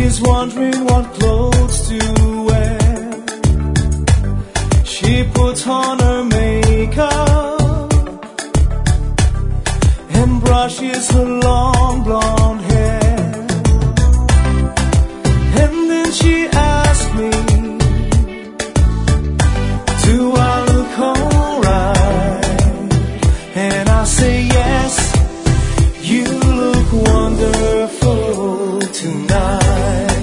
She's wondering what clothes to wear. She puts on her makeup and brushes her long blonde hair. And then she asks me, do I look alright? And I say yes, you look wonderful tonight.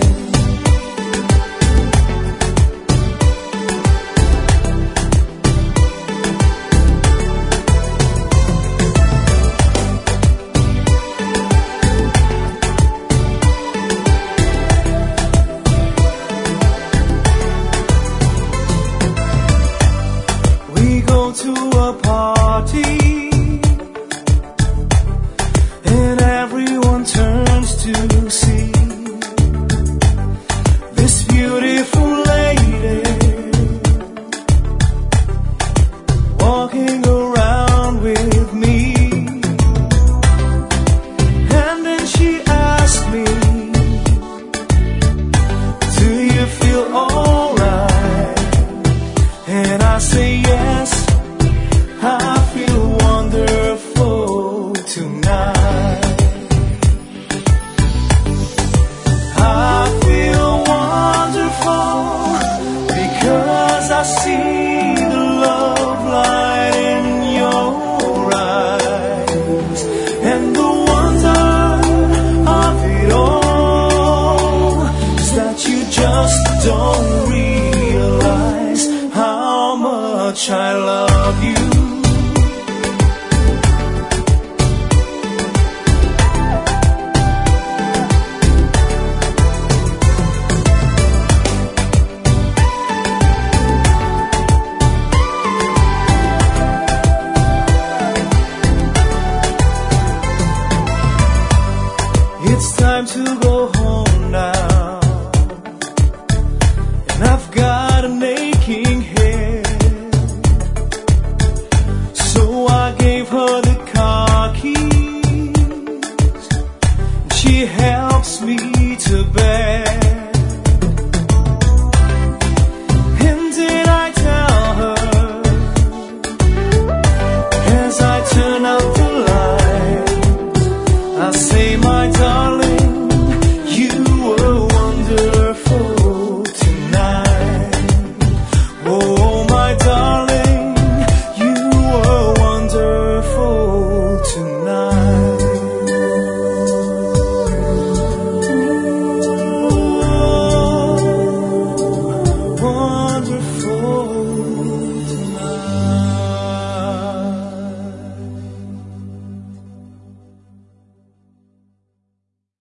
We go to a party and everyone turns to see this beautiful lady walking around with me. And then she asked me, do you feel alright? And I say yes, I feel wonderful tonight. I feel wonderful because I see the love light in your eyes, and the wonder of it all is that you just don't realize how much I love you. It's time to go home now, and I've got an aching head. So I gave her the car keys, and she helps me to bed.